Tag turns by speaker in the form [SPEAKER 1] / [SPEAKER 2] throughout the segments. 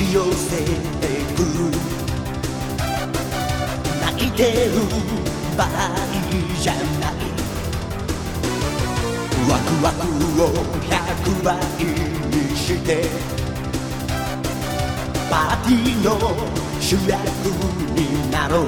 [SPEAKER 1] ち寄せてく泣いてる場合じゃないワクワクを100倍にしてパーティーの主役になろう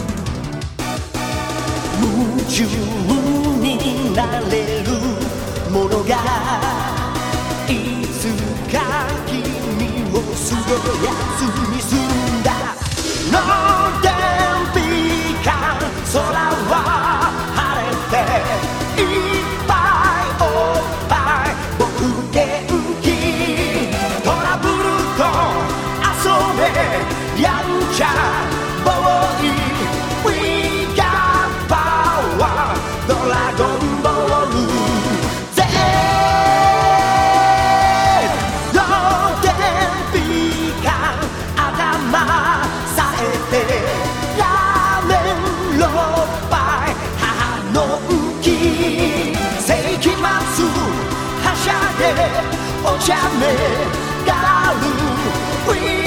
[SPEAKER 1] 夢中になれるものがいつか君をすげえやつにするんだの天日間空は晴れていっぱいおっぱい僕元気トラブルと遊べやんちゃボーイ We got power ドラゴンボールぜの天日間頭さえてラーメン6杯母の浮き世紀末はしゃげお茶目ガール